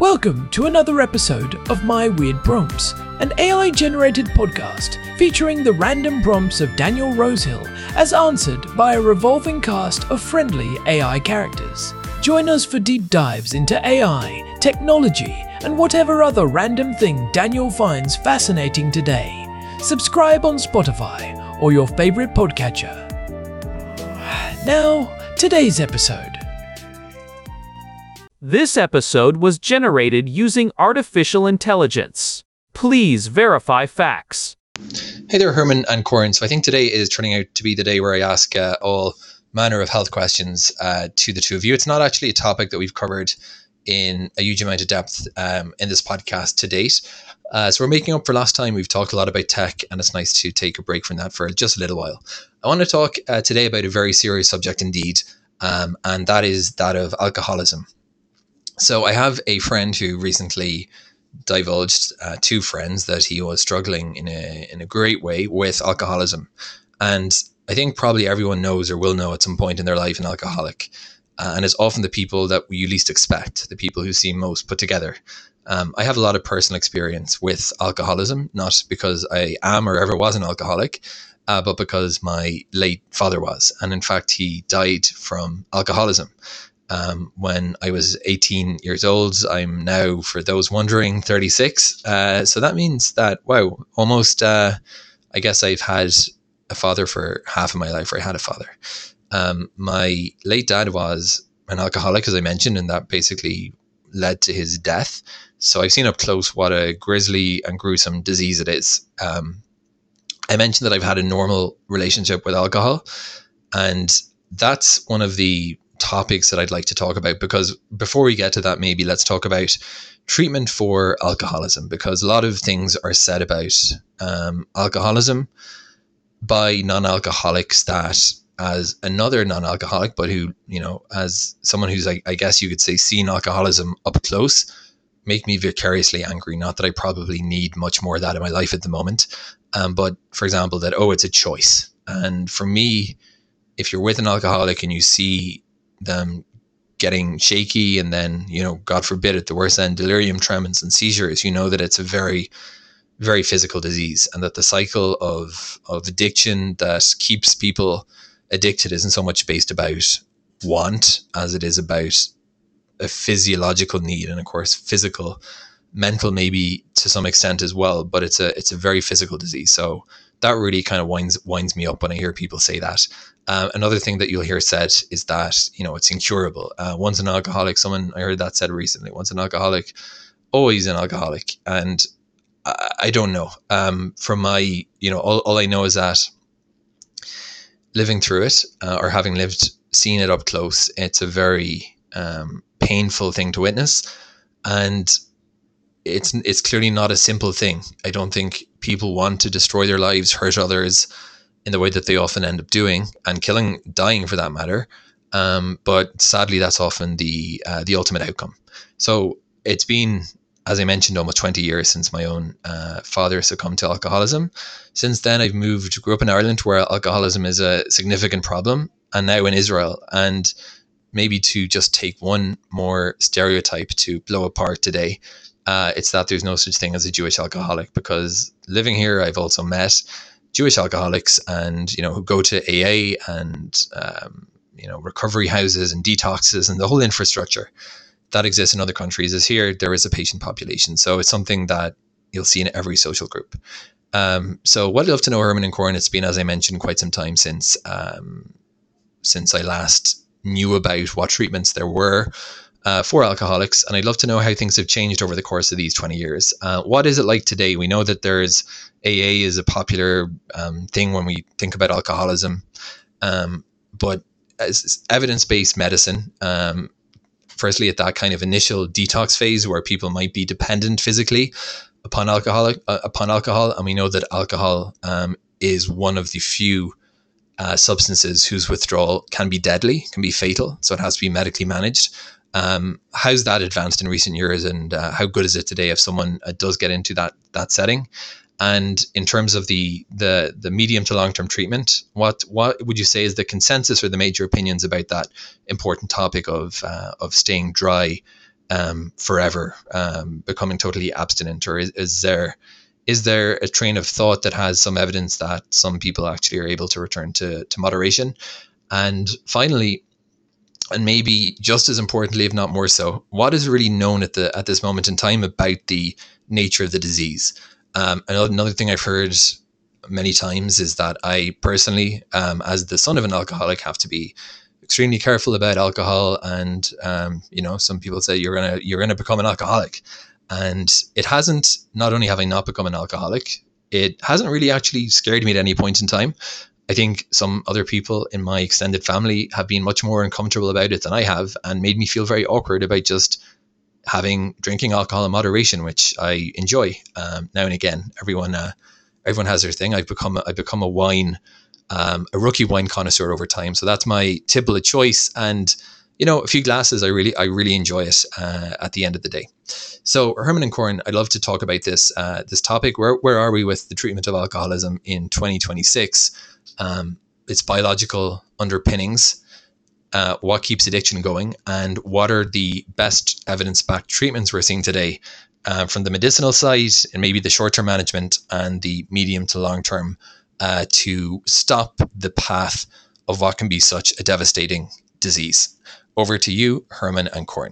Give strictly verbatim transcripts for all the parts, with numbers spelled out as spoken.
Welcome to another episode of My Weird Prompts, an A I-generated podcast featuring the random prompts of Daniel Rosehill as answered by a revolving cast of friendly A I characters. Join us for deep dives into A I, technology, and whatever other random thing Daniel finds fascinating today. Subscribe on Spotify or your favorite podcatcher. Now, today's episode. This episode was generated using artificial intelligence. Please verify facts. Hey there, Herman and Corin. So I think today is turning out to be the day where I ask uh, all manner of health questions uh, to the two of you. It's not actually a topic that we've covered in a huge amount of depth um, in this podcast to date. Uh, so we're making up for last time. We've talked a lot about tech, and it's nice to take a break from that for just a little while. I want to talk uh, today about a very serious subject indeed, um, and that is that of alcoholism. So I have a friend who recently divulged uh, to friends that he was struggling in a in a great way with alcoholism. And I think probably everyone knows or will know at some point in their life an alcoholic. Uh, and it's often the people that you least expect, the people who seem most put together. Um, I have a lot of personal experience with alcoholism, not because I am or ever was an alcoholic, uh, but because my late father was. And in fact, he died from alcoholism. Um, when I was eighteen years old. I'm now, for those wondering, thirty-six. Uh, so that means that, wow, almost, uh, I guess I've had a father for half of my life, or I had a father. Um, my late dad was an alcoholic, as I mentioned, and that basically led to his death. So I've seen up close what a grisly and gruesome disease it is. Um, I mentioned that I've had a normal relationship with alcohol, and that's one of the topics that I'd like to talk about, because before we get to that, maybe let's talk about treatment for alcoholism, because a lot of things are said about um, alcoholism by non-alcoholics that as another non-alcoholic, but who, you know, as someone who's, I, I guess you could say, seen alcoholism up close, make me vicariously angry. Not that I probably need much more of that in my life at the moment. Um, but for example, that, oh, it's a choice. And for me, if you're with an alcoholic and you see them getting shaky and then, you know, God forbid at the worst end, delirium tremens and seizures, you know that it's a very, very physical disease, and that the cycle of, of addiction that keeps people addicted isn't so much based about want as it is about a physiological need, and of course physical, mental maybe to some extent as well, but it's a it's a very physical disease. So that really kind of winds winds me up when I hear people say that. Uh, another thing that you'll hear said is that, you know, it's incurable. Uh, once an alcoholic, someone, I heard that said recently, once an alcoholic, always an alcoholic. And I, I don't know. Um, from my, you know, all, all I know is that living through it uh, or having lived, seen it up close, it's a very um, painful thing to witness. And it's it's clearly not a simple thing. I don't think people want to destroy their lives, hurt others in the way that they often end up doing, and killing, dying for that matter. Um, but sadly, that's often the uh, the ultimate outcome. So it's been, as I mentioned, almost twenty years since my own uh, father succumbed to alcoholism. Since then, I've moved, grew up in Ireland, where alcoholism is a significant problem, and now in Israel. And maybe to just take one more stereotype to blow apart today, uh, it's that there's no such thing as a Jewish alcoholic, because living here, I've also met Jewish alcoholics, and, you know, who go to A A and, um, you know, recovery houses and detoxes and the whole infrastructure that exists in other countries. Is here, there is a patient population. So it's something that you'll see in every social group. Um, so what I'd love to know, Herman and Corin, it's been, as I mentioned, quite some time since, um, since I last knew about what treatments there were uh, for alcoholics. And I'd love to know how things have changed over the course of these twenty years. Uh, what is it like today? We know that there's A A is a popular um, thing when we think about alcoholism, um, but as evidence-based medicine, um, firstly at that kind of initial detox phase where people might be dependent physically upon alcohol, uh, upon alcohol, and we know that alcohol um, is one of the few uh, substances whose withdrawal can be deadly, can be fatal, so it has to be medically managed. Um, how's that advanced in recent years, and uh, how good is it today if someone uh, does get into that that setting? And in terms of the the the medium to long term treatment, what what would you say is the consensus or the major opinions about that important topic of uh, of staying dry um, forever, um, becoming totally abstinent, or is, is there is there a train of thought that has some evidence that some people actually are able to return to to moderation? And finally, and maybe just as importantly, if not more so, what is really known at the at this moment in time about the nature of the disease? Um, another thing I've heard many times is that I personally, um, as the son of an alcoholic, have to be extremely careful about alcohol. And um, you know, some people say you're gonna you're gonna become an alcoholic, and it hasn't. Not only have I not become an alcoholic, it hasn't really actually scared me at any point in time. I think some other people in my extended family have been much more uncomfortable about it than I have, and made me feel very awkward about just having drinking alcohol in moderation, which I enjoy um, now and again. Everyone, uh, everyone has their thing. I've become a, I've become a wine, um, a rookie wine connoisseur over time. So that's my tipple of choice, and you know, a few glasses, I really, I really enjoy it uh, at the end of the day. So Herman and Corin, I'd love to talk about this uh, this topic. Where where are we with the treatment of alcoholism in twenty twenty-six? Um, its biological underpinnings, uh, what keeps addiction going, and what are the best evidence-backed treatments we're seeing today uh, from the medicinal side, and maybe the short-term management and the medium to long-term uh, to stop the path of what can be such a devastating disease. Over to you, Herman and Corin.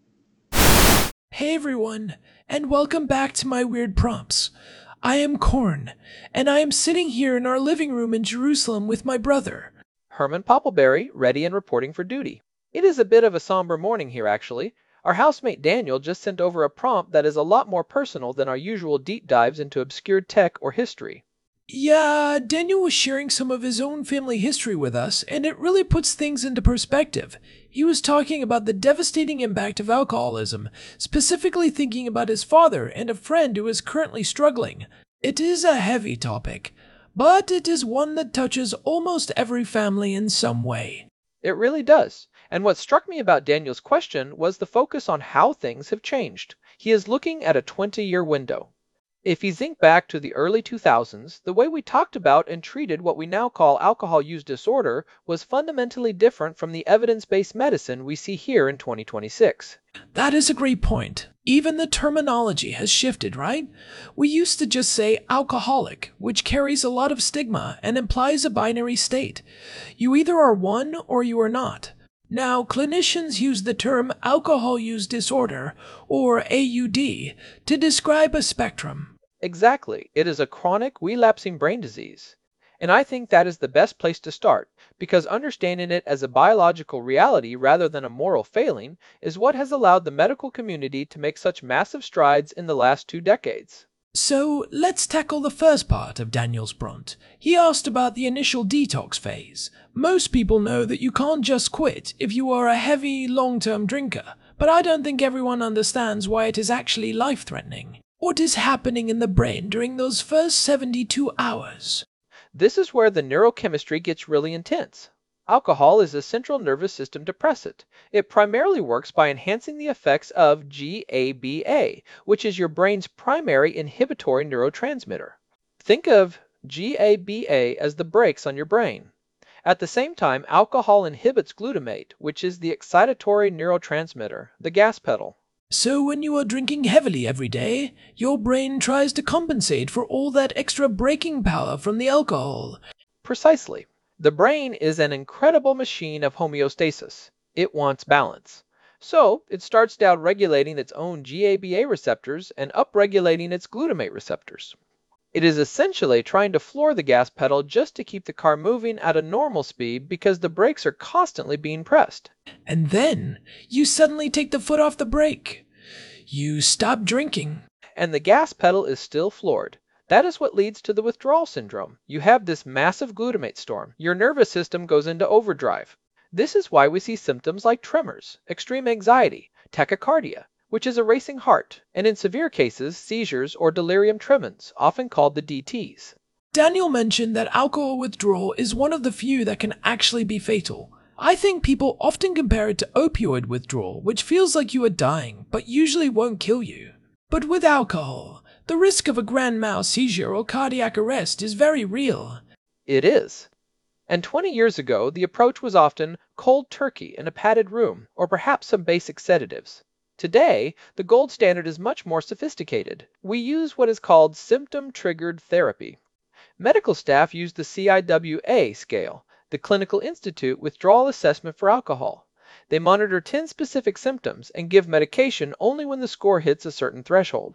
Hey everyone, and welcome back to my weird prompts. I am Corin, and I am sitting here in our living room in Jerusalem with my brother, Herman Poppleberry, ready and reporting for duty. It is a bit of a somber morning here, actually. Our housemate Daniel just sent over a prompt that is a lot more personal than our usual deep dives into obscure tech or history. Yeah, Daniel was sharing some of his own family history with us, and it really puts things into perspective. He was talking about the devastating impact of alcoholism, specifically thinking about his father and a friend who is currently struggling. It is a heavy topic, but it is one that touches almost every family in some way. It really does. And what struck me about Daniel's question was the focus on how things have changed. He is looking at a twenty-year window. If you think back to the early two thousands, the way we talked about and treated what we now call alcohol use disorder was fundamentally different from the evidence-based medicine we see here in twenty twenty-six. That is a great point. Even the terminology has shifted, right? We used to just say alcoholic, which carries a lot of stigma and implies a binary state. You either are one or you are not. Now, clinicians use the term alcohol use disorder, or A U D, to describe a spectrum. Exactly. It is a chronic, relapsing brain disease. And I think that is the best place to start, because understanding it as a biological reality rather than a moral failing is what has allowed the medical community to make such massive strides in the last two decades. So, let's tackle the first part of Daniel's prompt. He asked about the initial detox phase. Most people know that you can't just quit if you are a heavy, long-term drinker, but I don't think everyone understands why it is actually life-threatening. What is happening in the brain during those first seventy-two hours? This is where the neurochemistry gets really intense. Alcohol is a central nervous system depressant. It primarily works by enhancing the effects of GABA, which is your brain's primary inhibitory neurotransmitter. Think of GABA as the brakes on your brain. At the same time, alcohol inhibits glutamate, which is the excitatory neurotransmitter, the gas pedal. So when you are drinking heavily every day, your brain tries to compensate for all that extra braking power from the alcohol. Precisely. The brain is an incredible machine of homeostasis. It wants balance. So, it starts down regulating its own GABA receptors and upregulating its glutamate receptors. It is essentially trying to floor the gas pedal just to keep the car moving at a normal speed because the brakes are constantly being pressed. And then, you suddenly take the foot off the brake. You stop drinking. And the gas pedal is still floored. That is what leads to the withdrawal syndrome. You have this massive glutamate storm. Your nervous system goes into overdrive. This is why we see symptoms like tremors, extreme anxiety, tachycardia, which is a racing heart, and in severe cases, seizures or delirium tremens, often called the D Ts. Daniel mentioned that alcohol withdrawal is one of the few that can actually be fatal. I think people often compare it to opioid withdrawal, which feels like you are dying, but usually won't kill you. But with alcohol, the risk of a grand mal seizure or cardiac arrest is very real. It is. And twenty years ago, the approach was often cold turkey in a padded room, or perhaps some basic sedatives. Today, the gold standard is much more sophisticated. We use what is called symptom-triggered therapy. Medical staff use the C I W A scale, the Clinical Institute Withdrawal Assessment for Alcohol. They monitor ten specific symptoms and give medication only when the score hits a certain threshold.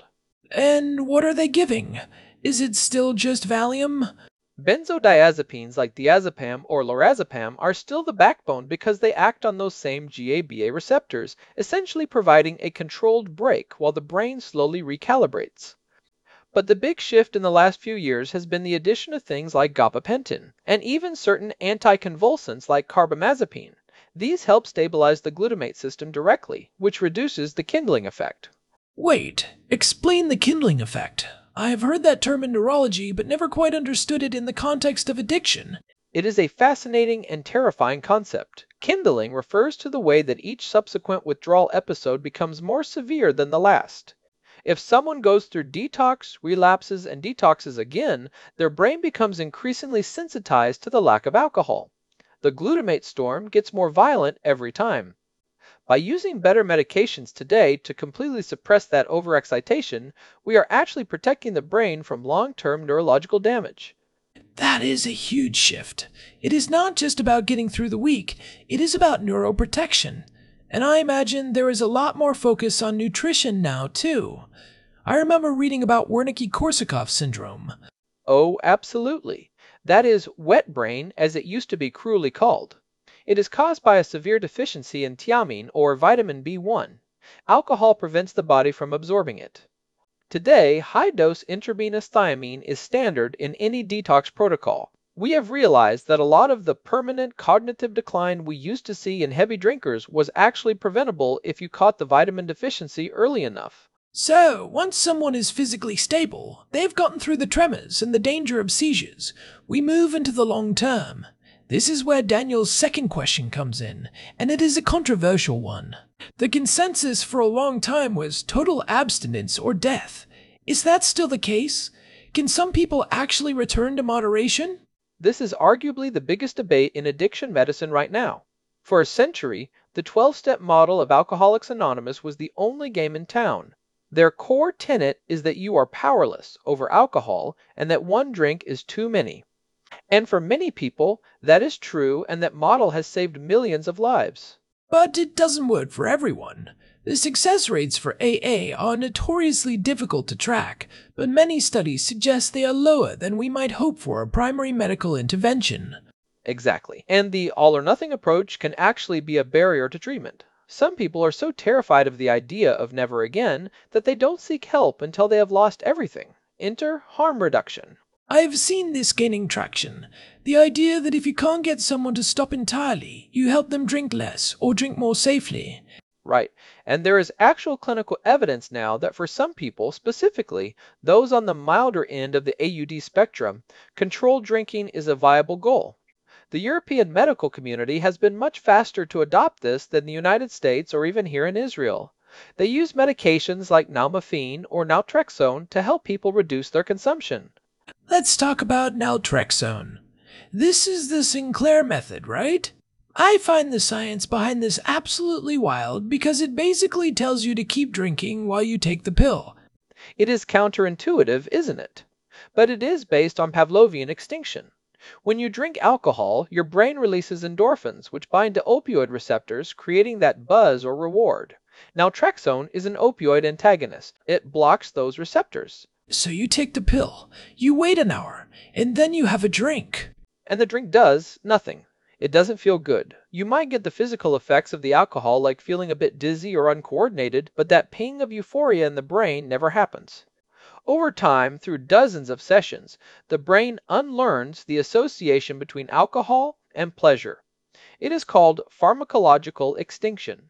And what are they giving? Is it still just Valium? Benzodiazepines like diazepam or lorazepam are still the backbone because they act on those same GABA receptors, essentially providing a controlled break while the brain slowly recalibrates. But the big shift in the last few years has been the addition of things like gabapentin, and even certain anticonvulsants like carbamazepine. These help stabilize the glutamate system directly, which reduces the kindling effect. Wait, explain the kindling effect. I have heard that term in neurology, but never quite understood it in the context of addiction. It is a fascinating and terrifying concept. Kindling refers to the way that each subsequent withdrawal episode becomes more severe than the last. If someone goes through detox, relapses, and detoxes again, their brain becomes increasingly sensitized to the lack of alcohol. The glutamate storm gets more violent every time. By using better medications today to completely suppress that overexcitation, we are actually protecting the brain from long-term neurological damage. That is a huge shift. It is not just about getting through the week, it is about neuroprotection. And I imagine there is a lot more focus on nutrition now, too. I remember reading about Wernicke-Korsakoff syndrome. Oh, absolutely. That is wet brain, as it used to be cruelly called. It is caused by a severe deficiency in thiamine or vitamin B one. Alcohol prevents the body from absorbing it. Today, high-dose intravenous thiamine is standard in any detox protocol. We have realized that a lot of the permanent cognitive decline we used to see in heavy drinkers was actually preventable if you caught the vitamin deficiency early enough. So, once someone is physically stable, they've gotten through the tremors and the danger of seizures, we move into the long term. This is where Daniel's second question comes in, and it is a controversial one. The consensus for a long time was total abstinence or death. Is that still the case? Can some people actually return to moderation? This is arguably the biggest debate in addiction medicine right now. For a century, the twelve-step model of Alcoholics Anonymous was the only game in town. Their core tenet is that you are powerless over alcohol and that one drink is too many. And for many people, that is true, and that model has saved millions of lives. But it doesn't work for everyone. The success rates for A A are notoriously difficult to track, but many studies suggest they are lower than we might hope for a primary medical intervention. Exactly. And the all-or-nothing approach can actually be a barrier to treatment. Some people are so terrified of the idea of never again that they don't seek help until they have lost everything. Enter harm reduction. I've seen this gaining traction. The idea that if you can't get someone to stop entirely, you help them drink less or drink more safely. Right. And there is actual clinical evidence now that for some people, specifically those on the milder end of the A U D spectrum, controlled drinking is a viable goal. The European medical community has been much faster to adopt this than the United States or even here in Israel. They use medications like nalmefene or naltrexone to help people reduce their consumption. Let's talk about naltrexone. This is the Sinclair method, right? I find the science behind this absolutely wild because it basically tells you to keep drinking while you take the pill. It is counterintuitive, isn't it? But it is based on Pavlovian extinction. When you drink alcohol, your brain releases endorphins, which bind to opioid receptors, creating that buzz or reward. Naltrexone is an opioid antagonist. It blocks those receptors. So you take the pill, you wait an hour, and then you have a drink. And the drink does nothing. It doesn't feel good. You might get the physical effects of the alcohol like feeling a bit dizzy or uncoordinated, but that ping of euphoria in the brain never happens. Over time, through dozens of sessions, the brain unlearns the association between alcohol and pleasure. It is called pharmacological extinction.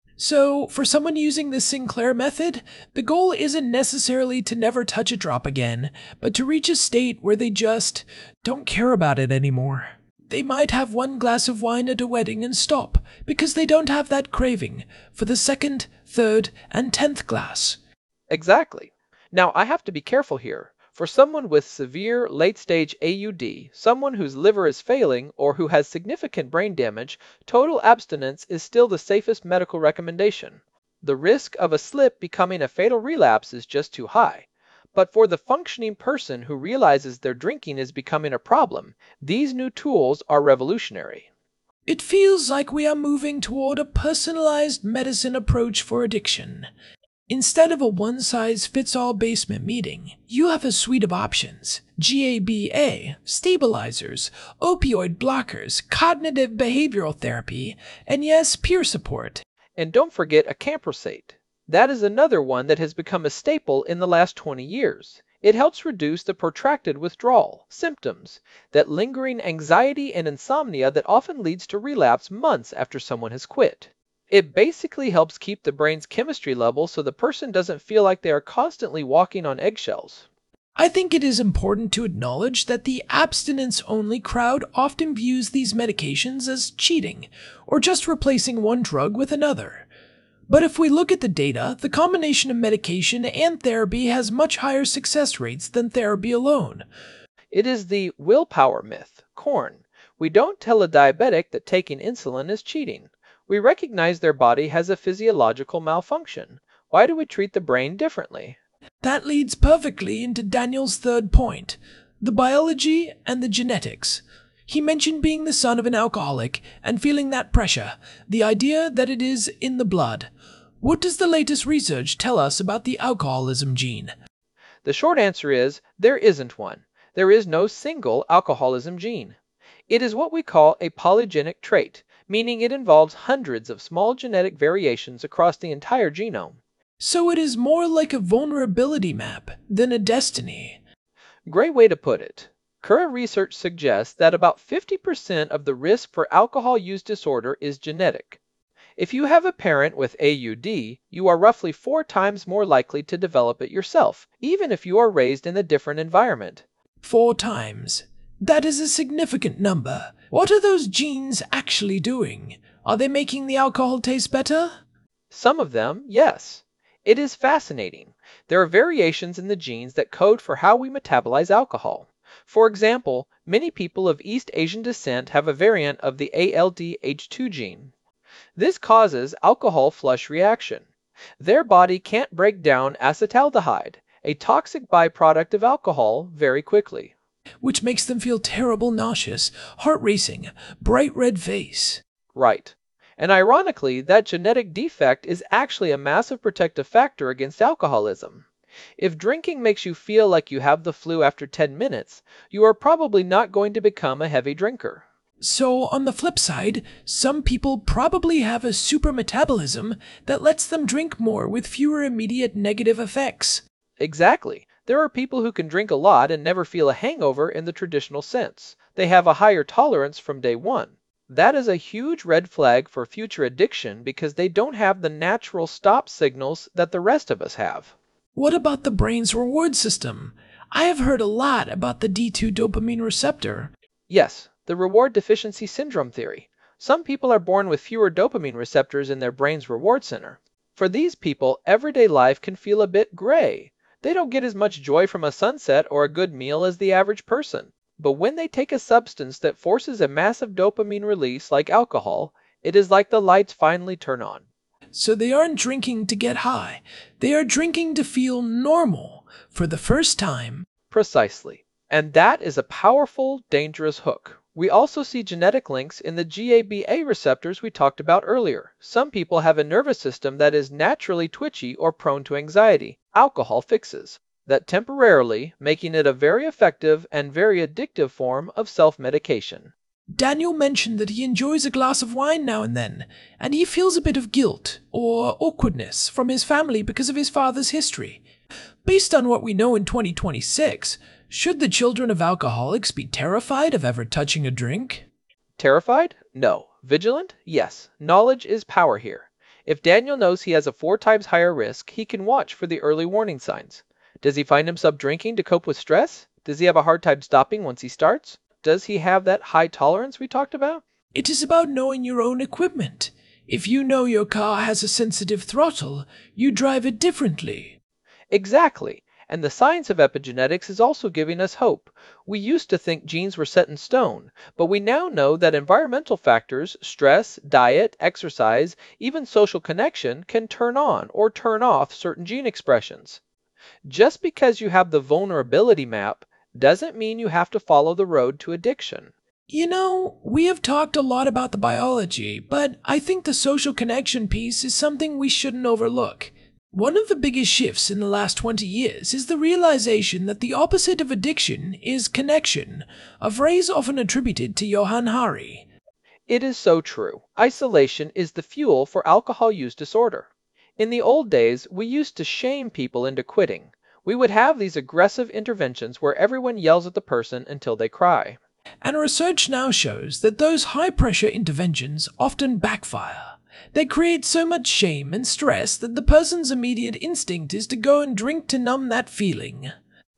So, for someone using the Sinclair method, the goal isn't necessarily to never touch a drop again, but to reach a state where they just don't care about it anymore. They might have one glass of wine at a wedding and stop, because they don't have that craving for the second, third, and tenth glass. Exactly. Now, I have to be careful here. For someone with severe late-stage A U D, someone whose liver is failing, or who has significant brain damage, total abstinence is still the safest medical recommendation. The risk of a slip becoming a fatal relapse is just too high. But for the functioning person who realizes their drinking is becoming a problem, these new tools are revolutionary. It feels like we are moving toward a personalized medicine approach for addiction. Instead of a one-size-fits-all basement meeting, you have a suite of options: GABA, stabilizers, opioid blockers, cognitive behavioral therapy, and yes, peer support. And don't forget acamprosate. That is another one that has become a staple in the last twenty years. It helps reduce the protracted withdrawal symptoms, that lingering anxiety and insomnia that often leads to relapse months after someone has quit. It basically helps keep the brain's chemistry level so the person doesn't feel like they are constantly walking on eggshells. I think it is important to acknowledge that the abstinence-only crowd often views these medications as cheating, or just replacing one drug with another. But if we look at the data, the combination of medication and therapy has much higher success rates than therapy alone. It is the willpower myth, corn. We don't tell a diabetic that taking insulin is cheating. We recognize their body has a physiological malfunction. Why do we treat the brain differently? That leads perfectly into Daniel's third point, the biology and the genetics. He mentioned being the son of an alcoholic and feeling that pressure, the idea that it is in the blood. What does the latest research tell us about the alcoholism gene? The short answer is there isn't one. There is no single alcoholism gene. It is what we call a polygenic trait, meaning it involves hundreds of small genetic variations across the entire genome. So it is more like a vulnerability map than a destiny. Great way to put it. Current research suggests that about fifty percent of the risk for alcohol use disorder is genetic. If you have a parent with A U D, you are roughly four times more likely to develop it yourself, even if you are raised in a different environment. Four times. That is a significant number. What are those genes actually doing? Are they making the alcohol taste better? Some of them, yes. It is fascinating. There are variations in the genes that code for how we metabolize alcohol. For example, many people of East Asian descent have a variant of the A L D H two gene. This causes alcohol flush reaction. Their body can't break down acetaldehyde, a toxic byproduct of alcohol, very quickly. Which makes them feel terrible, nauseous, heart racing, bright red face. Right. And ironically, that genetic defect is actually a massive protective factor against alcoholism. If drinking makes you feel like you have the flu after ten minutes, you are probably not going to become a heavy drinker. So, on the flip side, some people probably have a super metabolism that lets them drink more with fewer immediate negative effects. Exactly. There are people who can drink a lot and never feel a hangover in the traditional sense. They have a higher tolerance from day one. That is a huge red flag for future addiction because they don't have the natural stop signals that the rest of us have. What about the brain's reward system? I have heard a lot about the D two dopamine receptor. Yes, the reward deficiency syndrome theory. Some people are born with fewer dopamine receptors in their brain's reward center. For these people, everyday life can feel a bit gray. They don't get as much joy from a sunset or a good meal as the average person. But when they take a substance that forces a massive dopamine release like alcohol, it is like the lights finally turn on. So they aren't drinking to get high. They are drinking to feel normal for the first time. Precisely. And that is a powerful, dangerous hook. We also see genetic links in the GABA receptors we talked about earlier. Some people have a nervous system that is naturally twitchy or prone to anxiety. Alcohol fixes that temporarily, making it a very effective and very addictive form of self-medication. Daniel mentioned that he enjoys a glass of wine now and then, and he feels a bit of guilt or awkwardness from his family because of his father's history. Based on what we know in twenty twenty-six, should the children of alcoholics be terrified of ever touching a drink? Terrified? No. Vigilant? Yes. Knowledge is power here. If Daniel knows he has a four times higher risk, he can watch for the early warning signs. Does he find himself drinking to cope with stress? Does he have a hard time stopping once he starts? Does he have that high tolerance we talked about? It is about knowing your own equipment. If you know your car has a sensitive throttle, you drive it differently. Exactly. And the science of epigenetics is also giving us hope. We used to think genes were set in stone, but we now know that environmental factors, stress, diet, exercise, even social connection can turn on or turn off certain gene expressions. Just because you have the vulnerability map doesn't mean you have to follow the road to addiction. You know, we have talked a lot about the biology, but I think the social connection piece is something we shouldn't overlook. One of the biggest shifts in the last twenty years is the realization that the opposite of addiction is connection, a phrase often attributed to Johann Hari. It is so true. Isolation is the fuel for alcohol use disorder. In the old days, we used to shame people into quitting. We would have these aggressive interventions where everyone yells at the person until they cry. And research now shows that those high-pressure interventions often backfire. They create so much shame and stress that the person's immediate instinct is to go and drink to numb that feeling.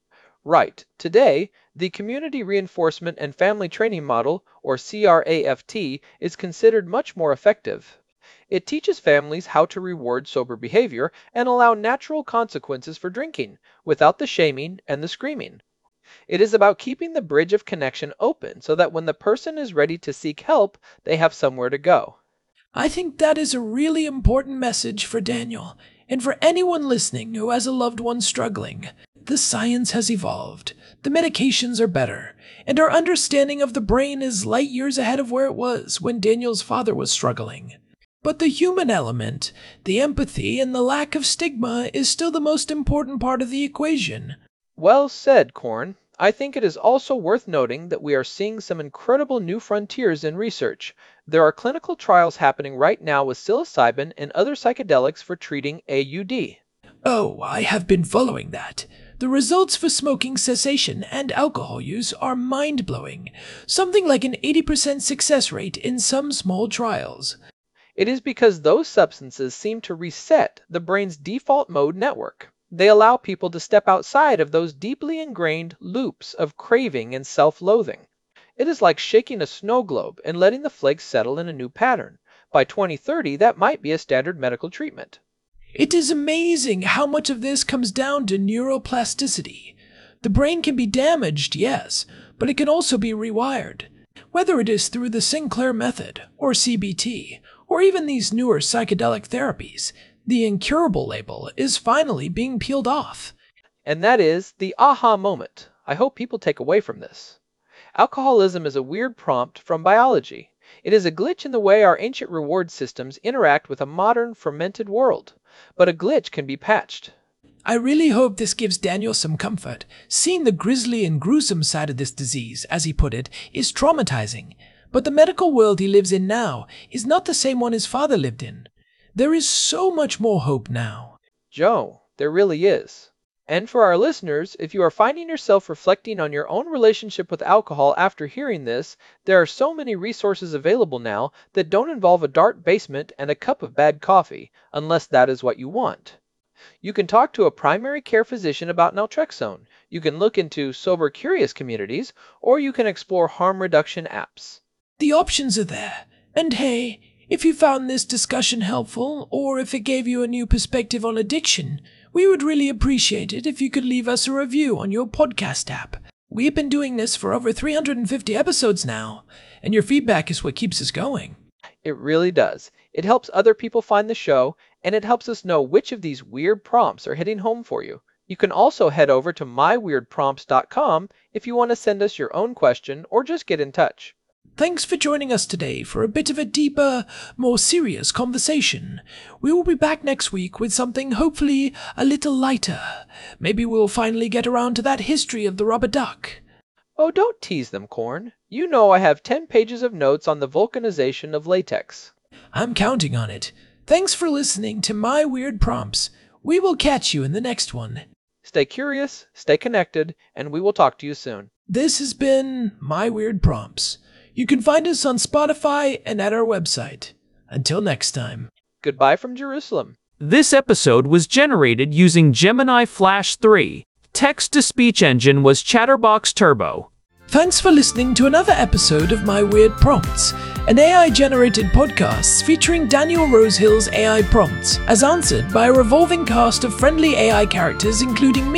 Right. Today, the Community Reinforcement and Family Training Model, or C R A F T, is considered much more effective. It teaches families how to reward sober behavior and allow natural consequences for drinking, without the shaming and the screaming. It is about keeping the bridge of connection open so that when the person is ready to seek help, they have somewhere to go. I think that is a really important message for Daniel, and for anyone listening who has a loved one struggling. The science has evolved, the medications are better, and our understanding of the brain is light years ahead of where it was when Daniel's father was struggling. But the human element, the empathy, and the lack of stigma is still the most important part of the equation. Well said, Corn. I think it is also worth noting that we are seeing some incredible new frontiers in research. There are clinical trials happening right now with psilocybin and other psychedelics for treating A U D. Oh, I have been following that. The results for smoking cessation and alcohol use are mind-blowing, something like an eighty percent success rate in some small trials. It is because those substances seem to reset the brain's default mode network. They allow people to step outside of those deeply ingrained loops of craving and self-loathing. It is like shaking a snow globe and letting the flakes settle in a new pattern. By twenty thirty, that might be a standard medical treatment. It is amazing how much of this comes down to neuroplasticity. The brain can be damaged, yes, but it can also be rewired. Whether it is through the Sinclair method, or C B T, or even these newer psychedelic therapies, the incurable label is finally being peeled off. And that is the aha moment I hope people take away from this. Alcoholism is a weird prompt from biology. It is a glitch in the way our ancient reward systems interact with a modern, fermented world. But a glitch can be patched. I really hope this gives Daniel some comfort. Seeing the grisly and gruesome side of this disease, as he put it, is traumatizing. But the medical world he lives in now is not the same one his father lived in. There is so much more hope now. Joe, there really is. And for our listeners, if you are finding yourself reflecting on your own relationship with alcohol after hearing this, there are so many resources available now that don't involve a dark basement and a cup of bad coffee, unless that is what you want. You can talk to a primary care physician about naltrexone. You can look into sober curious communities, or you can explore harm reduction apps. The options are there. And hey, if you found this discussion helpful, or if it gave you a new perspective on addiction, we would really appreciate it if you could leave us a review on your podcast app. We've been doing this for over three hundred fifty episodes now, and your feedback is what keeps us going. It really does. It helps other people find the show, and it helps us know which of these weird prompts are hitting home for you. You can also head over to my weird prompts dot com if you want to send us your own question or just get in touch. Thanks for joining us today for a bit of a deeper, more serious conversation. We will be back next week with something hopefully a little lighter. Maybe we'll finally get around to that history of the rubber duck. Oh, don't tease them, Corn. You know I have ten pages of notes on the vulcanization of latex. I'm counting on it. Thanks for listening to My Weird Prompts. We will catch you in the next one. Stay curious, stay connected, and we will talk to you soon. This has been My Weird Prompts. You can find us on Spotify and at our website. Until next time. Goodbye from Jerusalem. This episode was generated using Gemini Flash three. Text-to-speech engine was Chatterbox Turbo. Thanks for listening to another episode of My Weird Prompts, an A I-generated podcast featuring Daniel Rosehill's A I prompts, as answered by a revolving cast of friendly A I characters including me,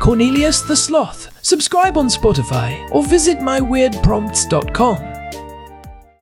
Cornelius the Sloth. Subscribe on Spotify or visit my weird prompts dot com.